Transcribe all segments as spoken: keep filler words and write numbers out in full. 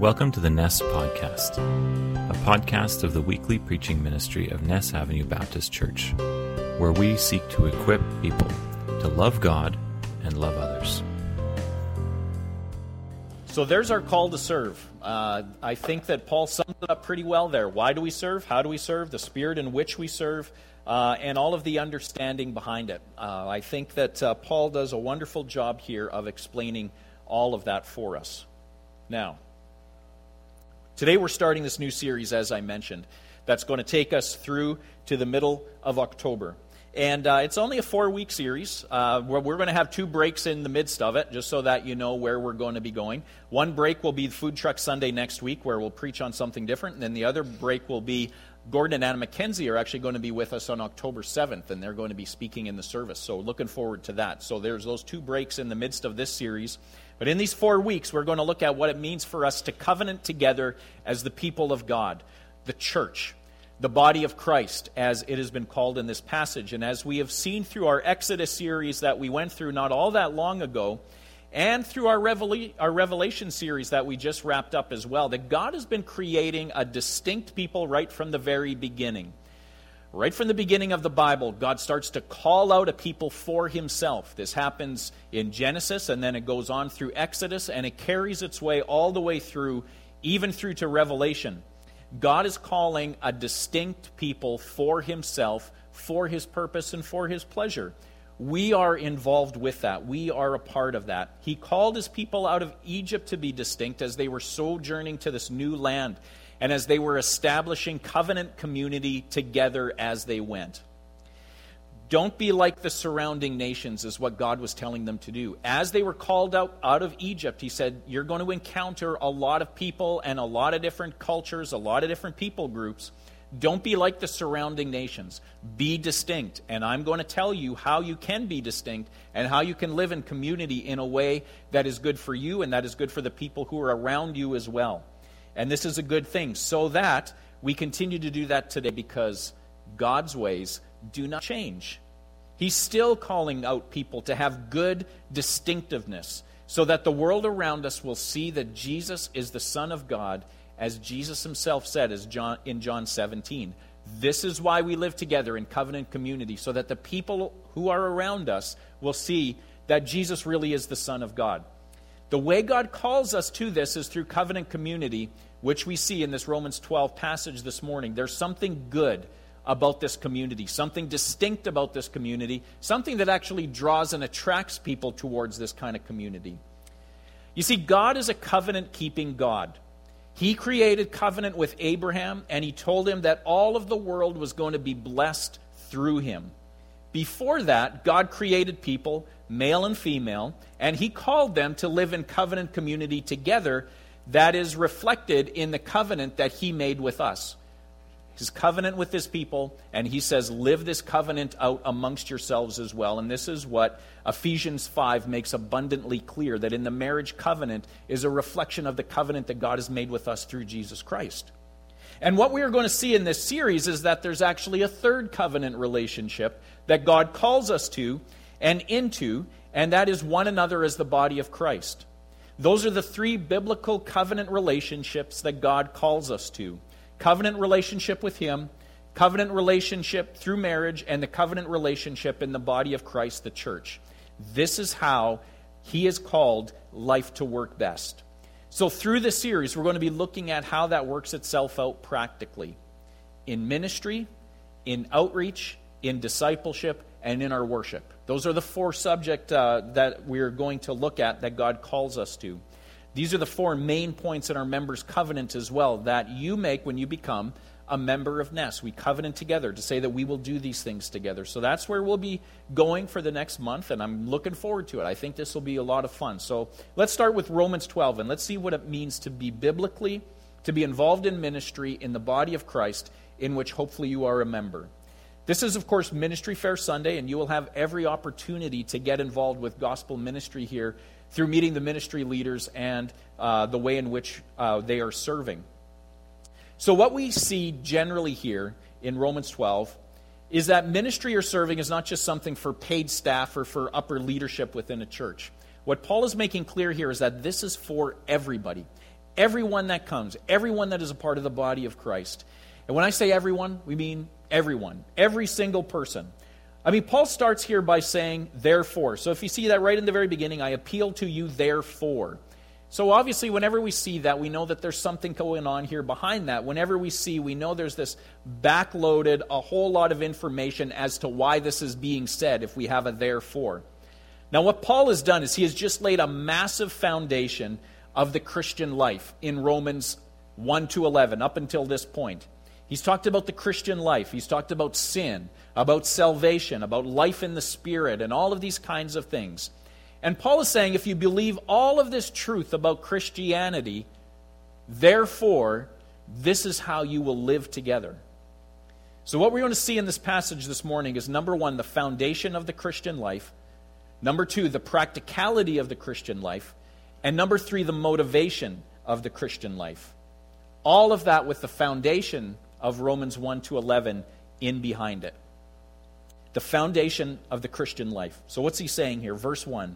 Welcome to the Ness Podcast, a podcast of the weekly preaching ministry of Ness Avenue Baptist Church, where we seek to equip people to love God and love others. So there's our call to serve. Uh, I think that Paul summed it up pretty well there. Why do we serve? How do we serve? The spirit in which we serve, uh, and all of the understanding behind it. Uh, I think that uh, Paul does a wonderful job here of explaining all of that for us. Now, today we're starting this new series, as I mentioned, that's going to take us through to the middle of October. And uh, it's only a four-week series. Uh, where we're going to have two breaks in the midst of it, just so that you know where we're going to be going. One break will be Food Truck Sunday next week, where we'll preach on something different. And then the other break will be Gordon and Anna McKenzie are actually going to be with us on October seventh, and they're going to be speaking in the service. So looking forward to that. So there's those two breaks in the midst of this series. But in these four weeks, we're going to look at what it means for us to covenant together as the people of God, the church, the body of Christ, as it has been called in this passage. And as we have seen through our Exodus series that we went through not all that long ago, and through our, Revela- our Revelation series that we just wrapped up as well, that God has been creating a distinct people right from the very beginning. Right from the beginning of the Bible, God starts to call out a people for himself. This happens in Genesis, and then it goes on through Exodus, and it carries its way all the way through, even through to Revelation. God is calling a distinct people for himself, for his purpose, and for his pleasure. We are involved with that. We are a part of that. He called his people out of Egypt to be distinct as they were sojourning to this new land, and as they were establishing covenant community together as they went. Don't be like the surrounding nations is what God was telling them to do. As they were called out, out of Egypt, he said, you're going to encounter a lot of people and a lot of different cultures, a lot of different people groups. Don't be like the surrounding nations. Be distinct. And I'm going to tell you how you can be distinct and how you can live in community in a way that is good for you and that is good for the people who are around you as well. And this is a good thing, so that we continue to do that today, because God's ways do not change. He's still calling out people to have good distinctiveness, so that the world around us will see that Jesus is the Son of God, as Jesus himself said as John, in John seventeen. This is why we live together in covenant community, so that the people who are around us will see that Jesus really is the Son of God. The way God calls us to this is through covenant community, which we see in this Romans twelve passage this morning. There's something good about this community, something distinct about this community, something that actually draws and attracts people towards this kind of community. You see, God is a covenant-keeping God. He created covenant with Abraham, and he told him that all of the world was going to be blessed through him. Before that, God created people, male and female, and he called them to live in covenant community together that is reflected in the covenant that he made with us. His covenant with his people, and he says, live this covenant out amongst yourselves as well. And this is what Ephesians five makes abundantly clear, that in the marriage covenant is a reflection of the covenant that God has made with us through Jesus Christ. And what we are going to see in this series is that there's actually a third covenant relationship that God calls us to and into, and that is one another as the body of Christ. Those are the three biblical covenant relationships that God calls us to. Covenant relationship with him, covenant relationship through marriage, and the covenant relationship in the body of Christ, the church. This is how he has called life to work best. So through this series, we're going to be looking at how that works itself out practically. In ministry, in outreach, in discipleship, and in our worship. Those are the four subjects uh, that we're going to look at that God calls us to. These are the four main points in our members' covenant as well that you make when you become a member of Ness. We covenant together to say that we will do these things together. So that's where we'll be going for the next month, and I'm looking forward to it. I think this will be a lot of fun. So let's start with Romans twelve, and let's see what it means to be biblically, to be involved in ministry in the body of Christ, in which hopefully you are a member. This is, of course, Ministry Fair Sunday, and you will have every opportunity to get involved with gospel ministry here through meeting the ministry leaders and uh, the way in which uh, they are serving. So what we see generally here in Romans twelve is that ministry or serving is not just something for paid staff or for upper leadership within a church. What Paul is making clear here is that this is for everybody. Everyone that comes, everyone that is a part of the body of Christ. And when I say everyone, we mean everyone, every single person. I mean, Paul starts here by saying, therefore. So if you see that right in the very beginning, I appeal to you, therefore. So obviously, whenever we see that, we know that there's something going on here behind that. Whenever we see, we know there's this backloaded, a whole lot of information as to why this is being said if we have a therefore. Now, what Paul has done is he has just laid a massive foundation of the Christian life in Romans one to eleven, up until this point. He's talked about the Christian life. He's talked about sin, about salvation, about life in the Spirit, and all of these kinds of things. And Paul is saying, if you believe all of this truth about Christianity, therefore, this is how you will live together. So what we're going to see in this passage this morning is, number one, the foundation of the Christian life. Number two, the practicality of the Christian life. And number three, the motivation of the Christian life. All of that with the foundation of Romans one to eleven in behind it. The foundation of the Christian life. So what's he saying here? Verse one.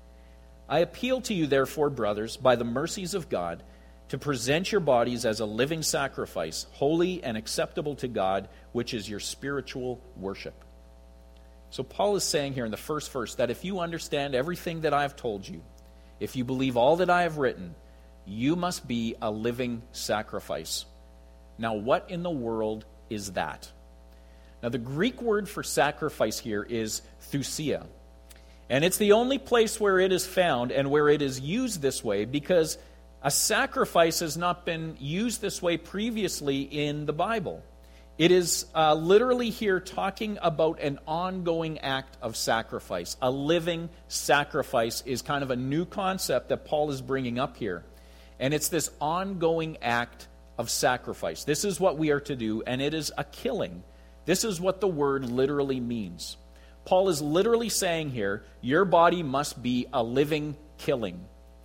I appeal to you, therefore, brothers, by the mercies of God, to present your bodies as a living sacrifice, holy and acceptable to God, which is your spiritual worship. So Paul is saying here in the first verse that if you understand everything that I have told you, if you believe all that I have written, you must be a living sacrifice. Now, what in the world is that? Now, the Greek word for sacrifice here is thusia. And it's the only place where it is found and where it is used this way, because a sacrifice has not been used this way previously in the Bible. It is uh, literally here talking about an ongoing act of sacrifice. A living sacrifice is kind of a new concept that Paul is bringing up here. And it's this ongoing act of sacrifice. This is what we are to do, and it is a killing. This is what the word literally means. Paul is literally saying here, your body must be a living killing.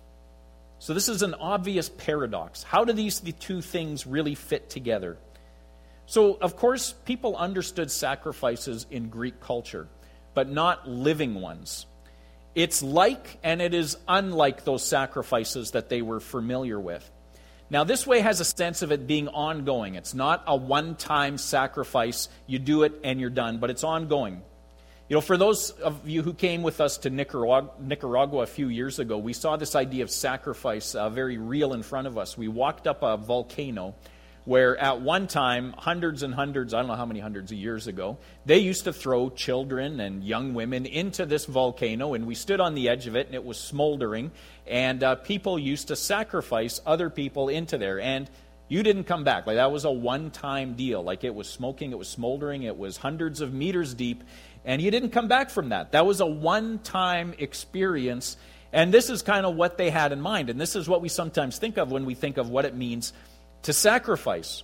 So this is an obvious paradox. How do these the two things really fit together? So, of course, people understood sacrifices in Greek culture, but not living ones. It's like and it is unlike those sacrifices that they were familiar with. Now, this way has a sense of it being ongoing. It's not a one-time sacrifice. You do it and you're done, but it's ongoing. You know, for those of you who came with us to Nicaragua, Nicaragua a few years ago, we saw this idea of sacrifice uh, very real in front of us. We walked up a volcano where at one time, hundreds and hundreds, I don't know how many hundreds of years ago, they used to throw children and young women into this volcano, and we stood on the edge of it, and it was smoldering, and uh, people used to sacrifice other people into there, and you didn't come back. Like, that was a one-time deal. Like, it was smoking, it was smoldering, it was hundreds of meters deep, and you didn't come back from that. That was a one-time experience, and this is kind of what they had in mind, and this is what we sometimes think of when we think of what it means to sacrifice.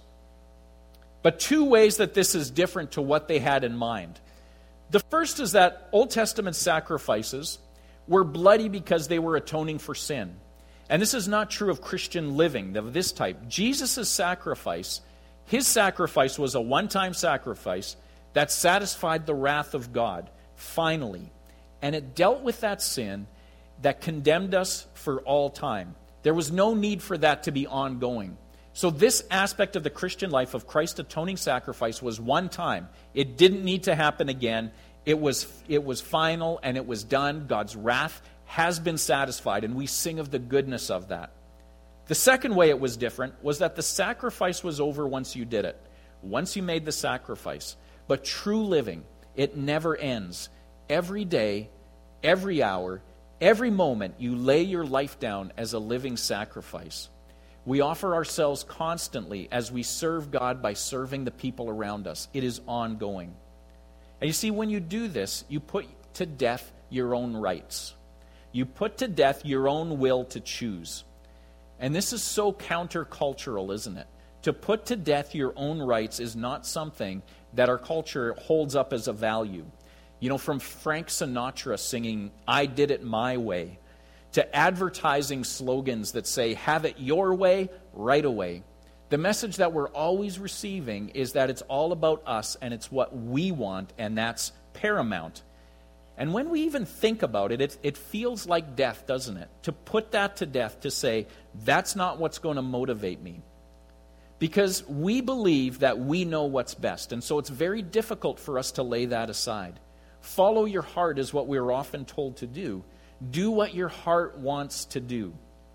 But two ways that this is different to what they had in mind. The first is that Old Testament sacrifices were bloody because they were atoning for sin. And this is not true of Christian living of this type. Jesus' sacrifice, his sacrifice was a one-time sacrifice that satisfied the wrath of God, finally. And it dealt with that sin that condemned us for all time. There was no need for that to be ongoing. So this aspect of the Christian life of Christ's atoning sacrifice was one time. It didn't need to happen again. It was, it was final and it was done. God's wrath has been satisfied, and we sing of the goodness of that. The second way it was different was that the sacrifice was over once you did it. Once you made the sacrifice. But true living, it never ends. Every day, every hour, every moment, you lay your life down as a living sacrifice. We offer ourselves constantly as we serve God by serving the people around us. It is ongoing. And you see, when you do this, you put to death your own rights. You put to death your own will to choose. And this is so countercultural, isn't it? To put to death your own rights is not something that our culture holds up as a value. You know, from Frank Sinatra singing, "I Did It My Way," to advertising slogans that say, "Have it your way, right away." The message that we're always receiving is that it's all about us and it's what we want, and that's paramount. And when we even think about it, it, it feels like death, doesn't it? To put that to death, to say, that's not what's going to motivate me. Because we believe that we know what's best, and so it's very difficult for us to lay that aside. Follow your heart is what we're often told to do. Do what your heart wants to do.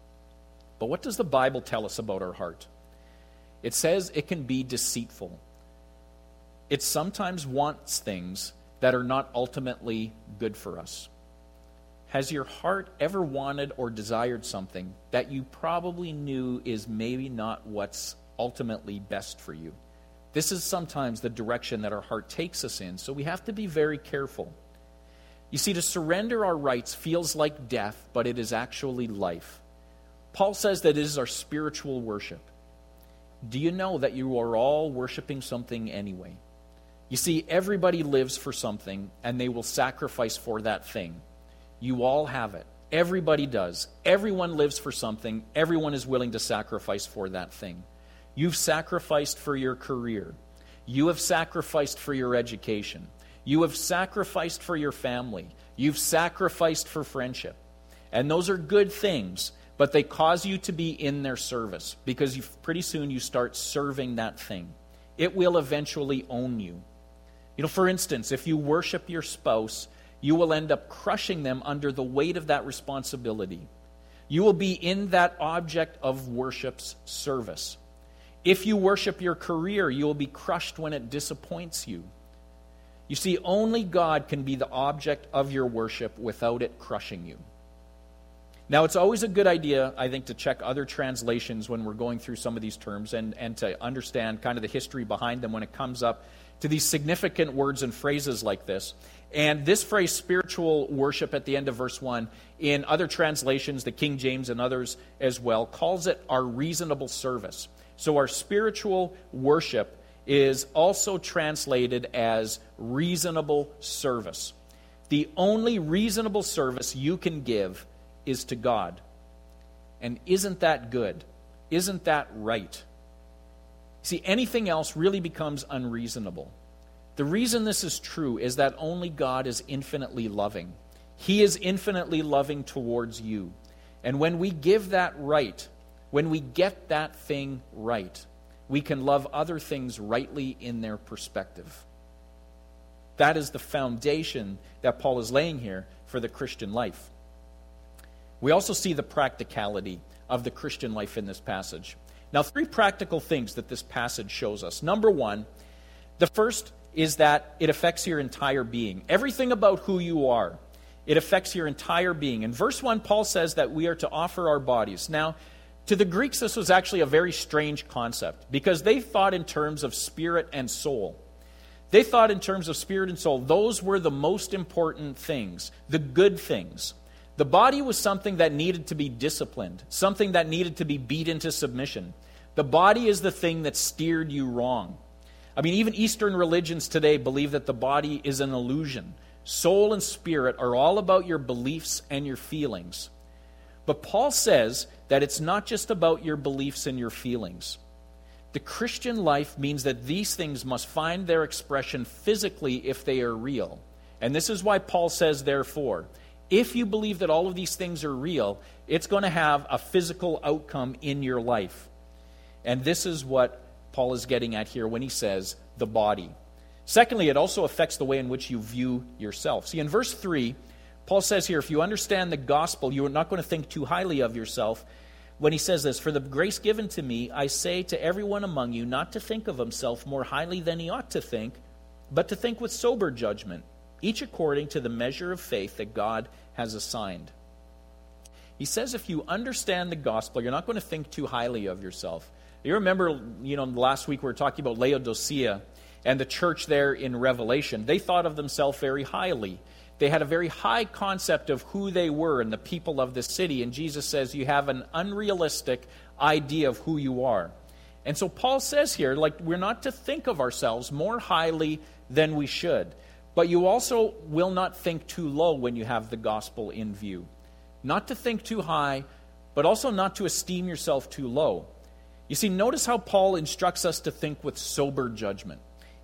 But what does the Bible tell us about our heart? It says it can be deceitful. It sometimes wants things that are not ultimately good for us. Has your heart ever wanted or desired something that you probably knew is maybe not what's ultimately best for you? This is sometimes the direction that our heart takes us in, so we have to be very careful. You see, to surrender our rights feels like death, but it is actually life. Paul says that it is our spiritual worship. Do you know that you are all worshiping something anyway? You see, everybody lives for something, and they will sacrifice for that thing. You all have it. Everybody does. Everyone lives for something. Everyone is willing to sacrifice for that thing. You've sacrificed for your career. You have sacrificed for your education. You have sacrificed for your family. You've sacrificed for friendship. And those are good things, but they cause you to be in their service, because you, pretty soon you start serving that thing. It will eventually own you. You know, for instance, if you worship your spouse, you will end up crushing them under the weight of that responsibility. You will be in that object of worship's service. If you worship your career, you will be crushed when it disappoints you. You see, only God can be the object of your worship without it crushing you. Now, it's always a good idea, I think, to check other translations when we're going through some of these terms and, and to understand kind of the history behind them when it comes up to these significant words and phrases like this. And this phrase, spiritual worship, at the end of verse one, in other translations, the King James and others as well, calls it our reasonable service. So our spiritual worship is also translated as reasonable service. The only reasonable service you can give is to God. And isn't that good? Isn't that right? See, anything else really becomes unreasonable. The reason this is true is that only God is infinitely loving. He is infinitely loving towards you. And when we give that right, when we get that thing right, we can love other things rightly in their perspective. That is the foundation that Paul is laying here for the Christian life. We also see the practicality of the Christian life in this passage. Now, three practical things that this passage shows us. Number one, the first is that it affects your entire being. Everything about who you are, it affects your entire being. In verse one, Paul says that we are to offer our bodies. Now, to the Greeks, this was actually a very strange concept, because they thought in terms of spirit and soul. They thought in terms of spirit and soul. Those were the most important things, the good things. The body was something that needed to be disciplined, something that needed to be beat into submission. The body is the thing that steered you wrong. I mean, even Eastern religions today believe that the body is an illusion. Soul and spirit are all about your beliefs and your feelings. But Paul says that it's not just about your beliefs and your feelings. The Christian life means that these things must find their expression physically if they are real. And this is why Paul says, therefore, if you believe that all of these things are real, it's going to have a physical outcome in your life. And this is what Paul is getting at here when he says the body. Secondly, it also affects the way in which you view yourself. See, in verse three, Paul says here, if you understand the gospel, you are not going to think too highly of yourself. When he says this, for the grace given to me, I say to everyone among you not to think of himself more highly than he ought to think, but to think with sober judgment, each according to the measure of faith that God has assigned. He says if you understand the gospel, you're not going to think too highly of yourself. You remember, you know, last week we were talking about Laodicea and the church there in Revelation. They thought of themselves very highly. They had a very high concept of who they were and the people of the city. And Jesus says you have an unrealistic idea of who you are. And so Paul says here, like, we're not to think of ourselves more highly than we should. But you also will not think too low when you have the gospel in view. Not to think too high, but also not to esteem yourself too low. You see, notice how Paul instructs us to think with sober judgment.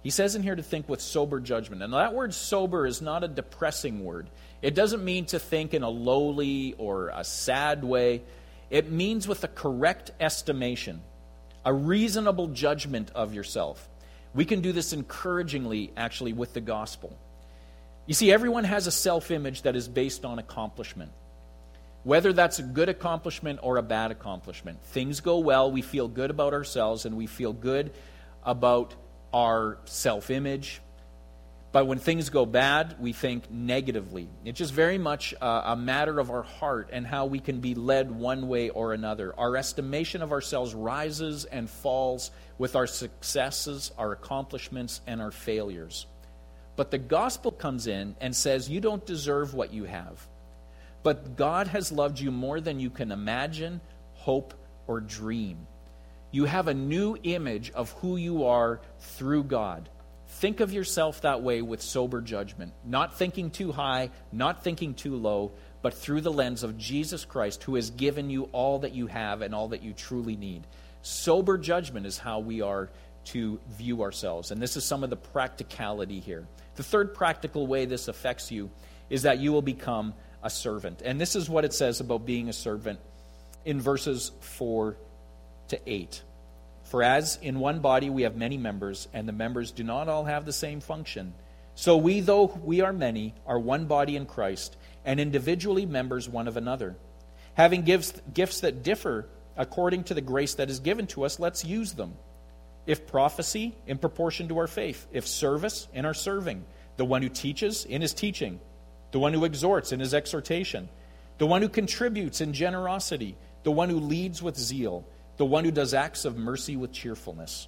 He says in here to think with sober judgment. And that word sober is not a depressing word. It doesn't mean to think in a lowly or a sad way. It means with a correct estimation, a reasonable judgment of yourself. We can do this encouragingly, actually, with the gospel. You see, everyone has a self-image that is based on accomplishment. Whether that's a good accomplishment or a bad accomplishment. Things go well, we feel good about ourselves, and we feel good about our self-image. But when things go bad, we think negatively. It's just very much a, a matter of our heart and how we can be led one way or another. Our estimation of ourselves rises and falls with our successes, our accomplishments, and our failures. But the gospel comes in and says, you don't deserve what you have. But God has loved you more than you can imagine, hope, or dream. You have a new image of who you are through God. Think of yourself that way with sober judgment. Not thinking too high, not thinking too low, but through the lens of Jesus Christ, who has given you all that you have and all that you truly need. Sober judgment is how we are to view ourselves. And this is some of the practicality here. The third practical way this affects you is that you will become a servant. And this is what it says about being a servant in verses four to eight. For as in one body we have many members, and the members do not all have the same function, so we, though we are many, are one body in Christ, and individually members one of another. Having gifts, gifts that differ according to the grace that is given to us, let's use them. If prophecy, in proportion to our faith. If service, in our serving. The one who teaches, in his teaching. The one who exhorts, in his exhortation. The one who contributes, in generosity. The one who leads with zeal. The one who does acts of mercy with cheerfulness.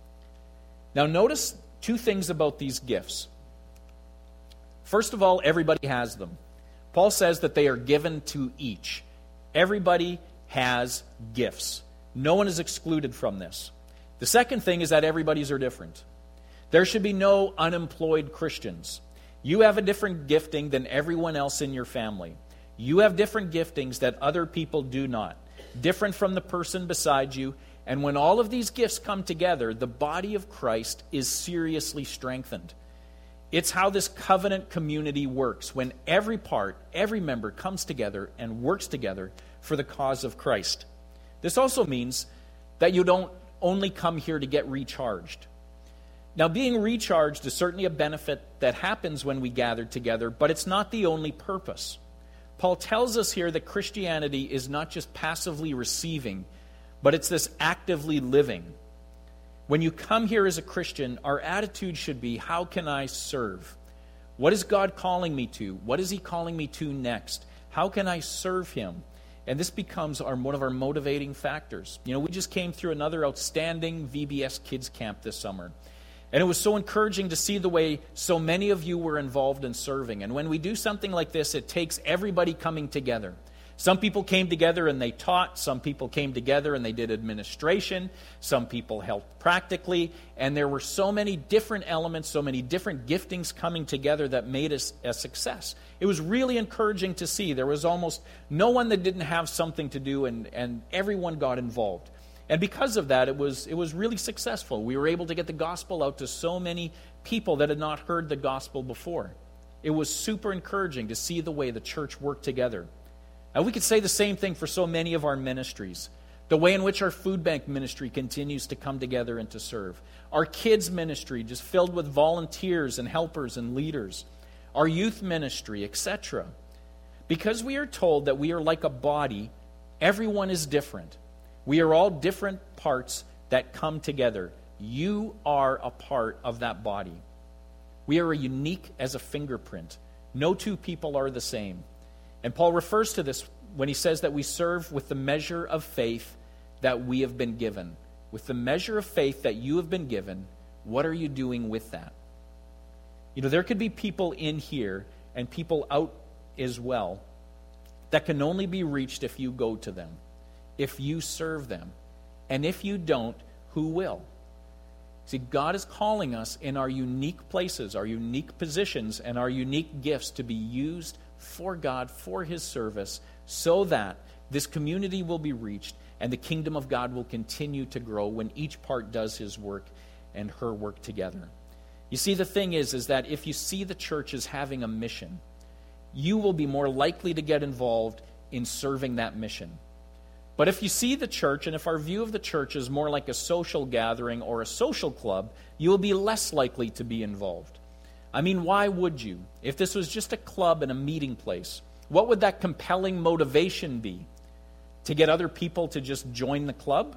Now notice two things about these gifts. First of all, everybody has them. Paul says that they are given to each. Everybody has gifts. No one is excluded from this. The second thing is that everybody's are different. There should be no unemployed Christians. You have a different gifting than everyone else in your family. You have different giftings that other people do not. Different from the person beside you. And when all of these gifts come together, the body of Christ is seriously strengthened. It's how this covenant community works, when every part, every member comes together and works together for the cause of Christ. This also means that you don't only come here to get recharged. Now, being recharged is certainly a benefit that happens when we gather together, but it's not the only purpose. Paul tells us here that Christianity is not just passively receiving, but it's this actively living. When you come here as a Christian, our attitude should be, how can I serve? What is God calling me to? What is He calling me to next? How can I serve Him? And this becomes our, one of our motivating factors. You know, we just came through another outstanding V B S Kids Camp this summer. And it was so encouraging to see the way so many of you were involved in serving. And when we do something like this, it takes everybody coming together. Some people came together and they taught. Some people came together and they did administration. Some people helped practically. And there were so many different elements, so many different giftings coming together that made us a success. It was really encouraging to see. There was almost no one that didn't have something to do, and, and everyone got involved. And because of that, it was it was really successful. We were able to get the gospel out to so many people that had not heard the gospel before. It was super encouraging to see the way the church worked together. And we could say the same thing for so many of our ministries. The way in which our food bank ministry continues to come together and to serve. Our kids ministry just filled with volunteers and helpers and leaders. Our youth ministry, et cetera. Because we are told that we are like a body, everyone is different. We are all different parts that come together. You are a part of that body. We are unique as a fingerprint. No two people are the same. And Paul refers to this when he says that we serve with the measure of faith that we have been given. With the measure of faith that you have been given, what are you doing with that? You know, there could be people in here and people out as well that can only be reached if you go to them, if you serve them. And if you don't, who will? See, God is calling us in our unique places, our unique positions, and our unique gifts to be used for God, for His service, so that this community will be reached and the kingdom of God will continue to grow when each part does his work and her work together. You see, the thing is, is that if you see the church as having a mission, you will be more likely to get involved in serving that mission. But if you see the church, and if our view of the church is more like a social gathering or a social club, you will be less likely to be involved. I mean, why would you? If this was just a club and a meeting place, what would that compelling motivation be? To get other people to just join the club?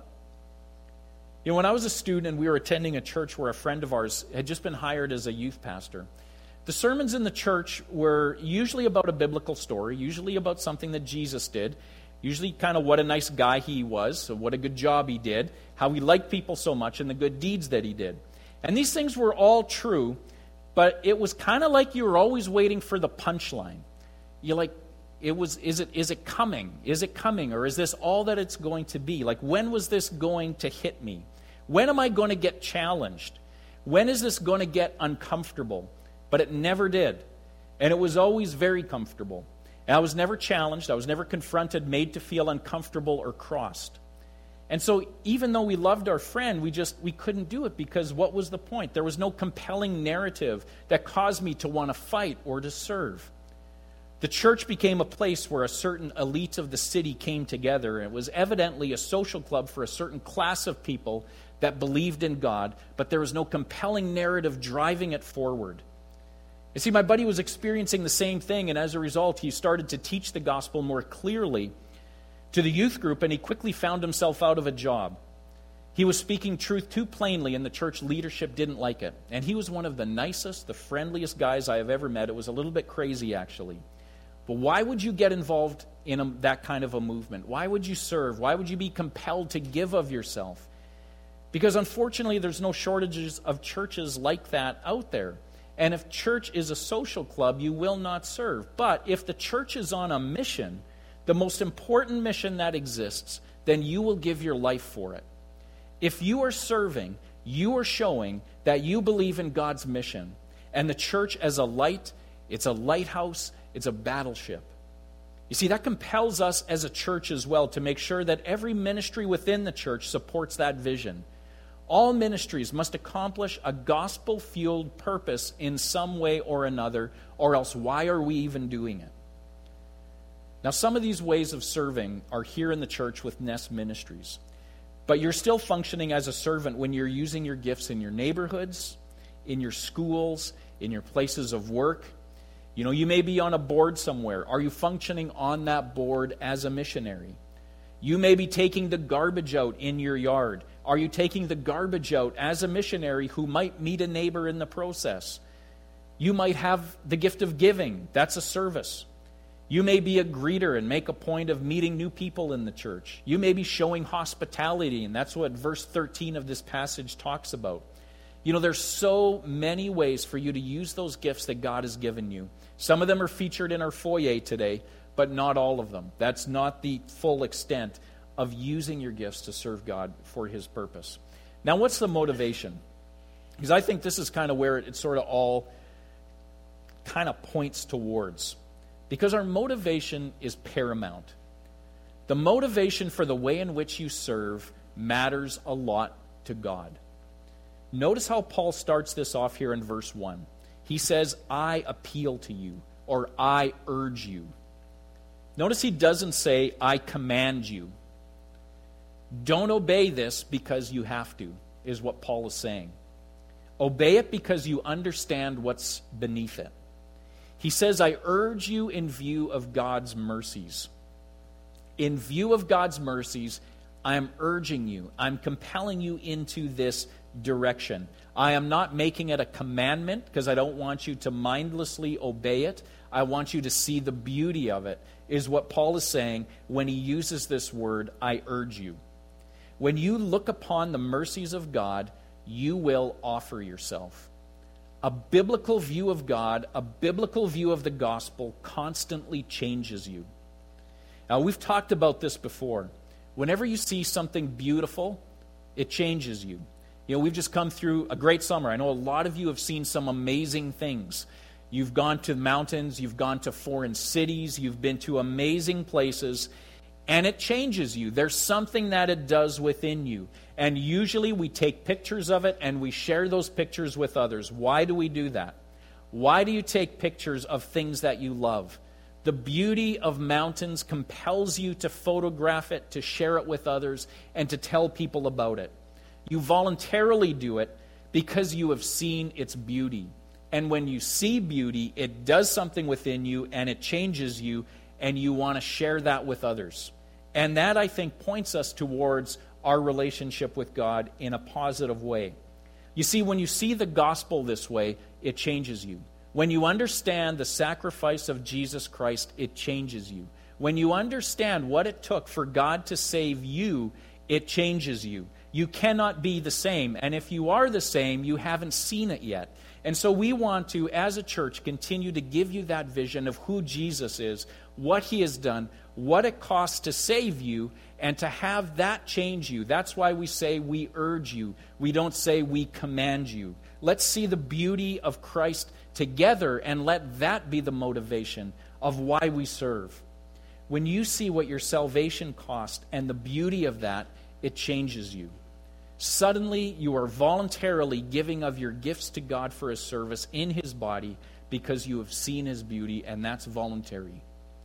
You know, when I was a student and we were attending a church where a friend of ours had just been hired as a youth pastor, the sermons in the church were usually about a biblical story, usually about something that Jesus did, usually kind of what a nice guy he was, so what a good job he did, how he liked people so much, and the good deeds that he did. And these things were all true, but it was kind of like you were always waiting for the punchline. You're like, it was, is it, is it coming? Is it coming? Or is this all that it's going to be? Like, when was this going to hit me? When am I going to get challenged? When is this going to get uncomfortable? But it never did. And it was always very comfortable. And I was never challenged. I was never confronted, made to feel uncomfortable or crossed. And so even though we loved our friend, we just we couldn't do it because what was the point? There was no compelling narrative that caused me to want to fight or to serve. The church became a place where a certain elite of the city came together. It was evidently a social club for a certain class of people that believed in God, but there was no compelling narrative driving it forward. You see, my buddy was experiencing the same thing, and as a result, he started to teach the gospel more clearly to the youth group, and he quickly found himself out of a job. He was speaking truth too plainly, and the church leadership didn't like it. And he was one of the nicest, the friendliest guys I have ever met. It was a little bit crazy, actually. But why would you get involved in a, that kind of a movement? Why would you serve? Why would you be compelled to give of yourself? Because unfortunately, there's no shortages of churches like that out there. And if church is a social club, you will not serve. But if the church is on a mission, the most important mission that exists, then you will give your life for it. If you are serving, you are showing that you believe in God's mission. And the church as a light, it's a lighthouse, it's a battleship. You see, that compels us as a church as well to make sure that every ministry within the church supports that vision. All ministries must accomplish a gospel-fueled purpose in some way or another, or else why are we even doing it? Now, some of these ways of serving are here in the church with Nest Ministries. But you're still functioning as a servant when you're using your gifts in your neighborhoods, in your schools, in your places of work. You know, you may be on a board somewhere. Are you functioning on that board as a missionary? You may be taking the garbage out in your yard. Are you taking the garbage out as a missionary who might meet a neighbor in the process? You might have the gift of giving. That's a service. You may be a greeter and make a point of meeting new people in the church. You may be showing hospitality, and that's what verse thirteen of this passage talks about. You know, there's so many ways for you to use those gifts that God has given you. Some of them are featured in our foyer today, but not all of them. That's not the full extent of using your gifts to serve God for His purpose. Now, what's the motivation? Because I think this is kind of where it, it sort of all kind of points towards. Because our motivation is paramount. The motivation for the way in which you serve matters a lot to God. Notice how Paul starts this off here in verse one. He says, I appeal to you, or I urge you. Notice he doesn't say, I command you. Don't obey this because you have to, is what Paul is saying. Obey it because you understand what's beneath it. He says, I urge you in view of God's mercies. In view of God's mercies, I am urging you, I'm compelling you into this direction. I am not making it a commandment because I don't want you to mindlessly obey it. I want you to see the beauty of it, is what Paul is saying when he uses this word, I urge you. When you look upon the mercies of God, you will offer yourself. A biblical view of God, a biblical view of the gospel constantly changes you. Now, we've talked about this before. Whenever you see something beautiful, it changes you. You know, we've just come through a great summer. I know a lot of you have seen some amazing things. You've gone to mountains, you've gone to foreign cities, you've been to amazing places, And it changes you. There's something that it does within you. And usually we take pictures of it and we share those pictures with others. Why do we do that? Why do you take pictures of things that you love? The beauty of mountains compels you to photograph it, to share it with others, and to tell people about it. You voluntarily do it because you have seen its beauty. And when you see beauty, it does something within you and it changes you, and you want to share that with others. And that, I think, points us towards our relationship with God in a positive way. You see, when you see the gospel this way, it changes you. When you understand the sacrifice of Jesus Christ, it changes you. When you understand what it took for God to save you, it changes you. You cannot be the same. And if you are the same, you haven't seen it yet. And so we want to, as a church, continue to give you that vision of who Jesus is, what he has done, what it costs to save you, and to have that change you. That's why we say we urge you. We don't say we command you. Let's see the beauty of Christ together and let that be the motivation of why we serve. When you see what your salvation cost and the beauty of that, it changes you. Suddenly, you are voluntarily giving of your gifts to God for his service in his body because you have seen his beauty, and that's voluntary.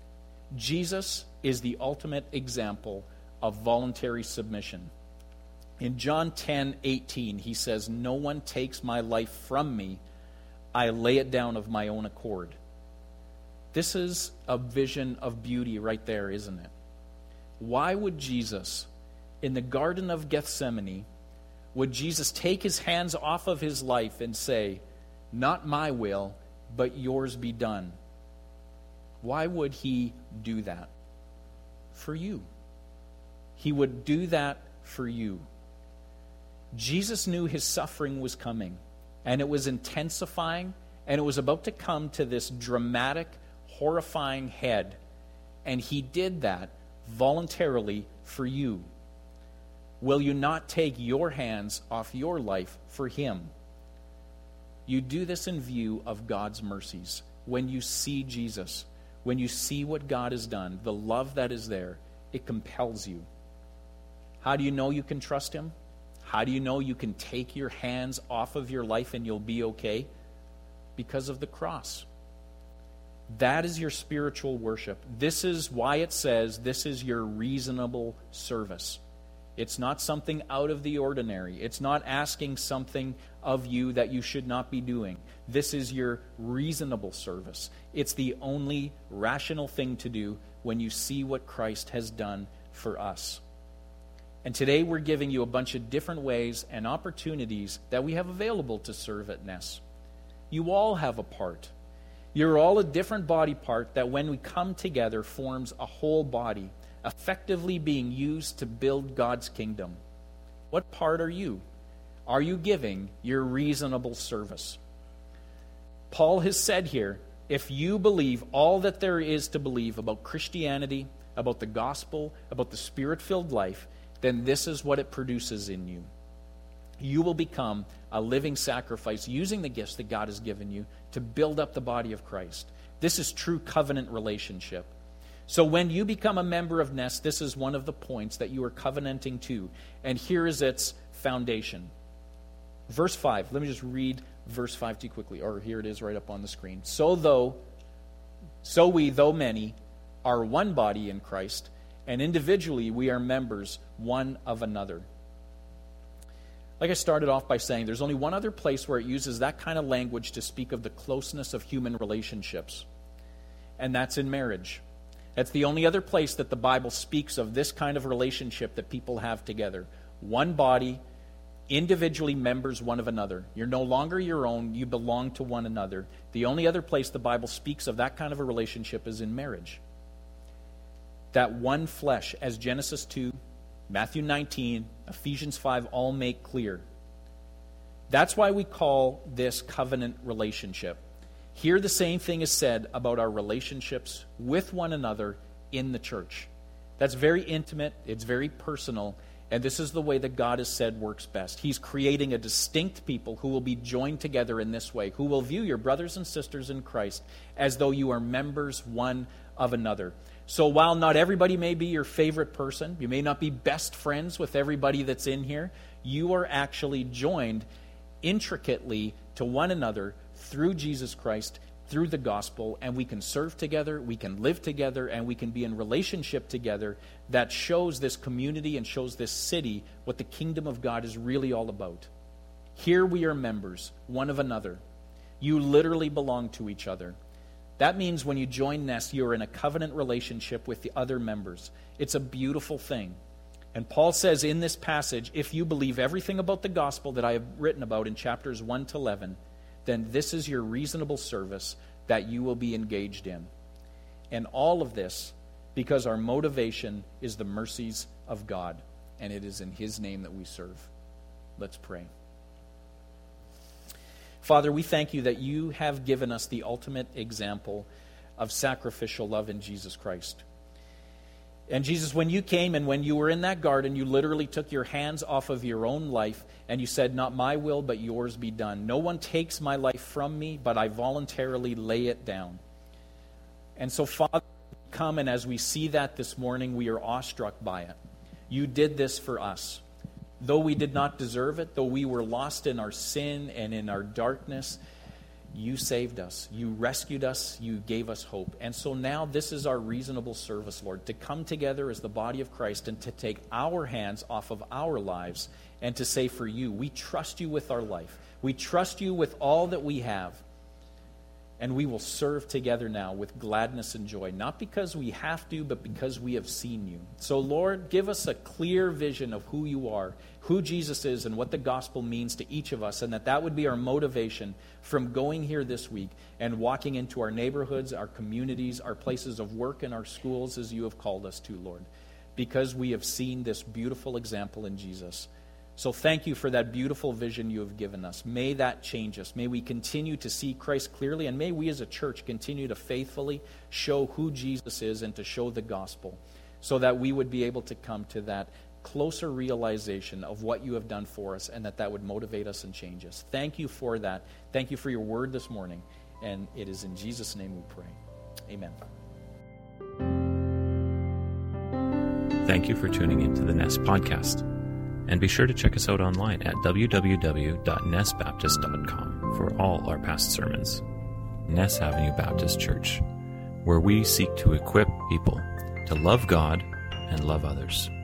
Jesus is the ultimate example of voluntary submission. In John ten eighteen, he says, "No one takes my life from me. I lay it down of my own accord." This is a vision of beauty right there, isn't it? Why would Jesus, in the Garden of Gethsemane, would Jesus take his hands off of his life and say, "Not my will, but yours be done"? Why would he do that? For you. He would do that for you. Jesus knew his suffering was coming, and it was intensifying, and it was about to come to this dramatic, horrifying head. And he did that voluntarily for you. Will you not take your hands off your life for him? You do this in view of God's mercies. When you see Jesus, when you see what God has done, the love that is there, it compels you. How do you know you can trust him? How do you know you can take your hands off of your life and you'll be okay? Because of the cross. That is your spiritual worship. This is why it says this is your reasonable service. It's not something out of the ordinary. It's not asking something of you that you should not be doing. This is your reasonable service. It's the only rational thing to do when you see what Christ has done for us. And today we're giving you a bunch of different ways and opportunities that we have available to serve at Ness. You all have a part. You're all a different body part that when we come together forms a whole body, effectively being used to build God's kingdom. What part are you? Are you giving your reasonable service? Paul has said here, if you believe all that there is to believe about Christianity, about the gospel, about the Spirit-filled life, then this is what it produces in you. You will become a living sacrifice using the gifts that God has given you to build up the body of Christ. This is true covenant relationship. So when you become a member of Ness, this is one of the points that you are covenanting to. And here is its foundation. Verse five. Let me just read verse five to you quickly. Or here it is right up on the screen. So though, so we, though many, are one body in Christ, and individually we are members one of another. Like I started off by saying, there's only one other place where it uses that kind of language to speak of the closeness of human relationships. And that's in marriage. That's the only other place that the Bible speaks of this kind of relationship that people have together. One body, individually members one of another. You're no longer your own, you belong to one another. The only other place the Bible speaks of that kind of a relationship is in marriage. That one flesh, as Genesis two, Matthew nineteen, Ephesians five all make clear. That's why we call this covenant relationship. Here the same thing is said about our relationships with one another in the church. That's very intimate, it's very personal, and this is the way that God has said works best. He's creating a distinct people who will be joined together in this way, who will view your brothers and sisters in Christ as though you are members one of another. So while not everybody may be your favorite person, you may not be best friends with everybody that's in here, you are actually joined intricately to one another through Jesus Christ, through the gospel, and we can serve together, we can live together, and we can be in relationship together that shows this community and shows this city what the kingdom of God is really all about. Here we are members, one of another. You literally belong to each other. That means when you join Nest, you're in a covenant relationship with the other members. It's a beautiful thing. And Paul says in this passage, if you believe everything about the gospel that I have written about in chapters one to eleven, then this is your reasonable service that you will be engaged in. And all of this because our motivation is the mercies of God, and it is in His name that we serve. Let's pray. Father, we thank you that you have given us the ultimate example of sacrificial love in Jesus Christ. And Jesus, when you came and when you were in that garden, you literally took your hands off of your own life and you said, not my will, but yours be done. No one takes my life from me, but I voluntarily lay it down. And so, Father, come, and as we see that this morning, we are awestruck by it. You did this for us. Though we did not deserve it, though we were lost in our sin and in our darkness, you saved us. You rescued us. You gave us hope. And so now this is our reasonable service, Lord, to come together as the body of Christ and to take our hands off of our lives and to say for you, we trust you with our life. We trust you with all that we have. And we will serve together now with gladness and joy, not because we have to, but because we have seen you. So, Lord, give us a clear vision of who you are, who Jesus is, and what the gospel means to each of us, and that that would be our motivation from going here this week and walking into our neighborhoods, our communities, our places of work, and our schools as you have called us to, Lord, because we have seen this beautiful example in Jesus. So thank you for that beautiful vision you have given us. May that change us. May we continue to see Christ clearly, and may we as a church continue to faithfully show who Jesus is and to show the gospel so that we would be able to come to that closer realization of what you have done for us and that that would motivate us and change us. Thank you for that. Thank you for your word this morning, and it is in Jesus' name we pray. Amen. Thank you for tuning into the Nest Podcast. And be sure to check us out online at w w w dot nest baptist dot com for all our past sermons. Ness Avenue Baptist Church, where we seek to equip people to love God and love others.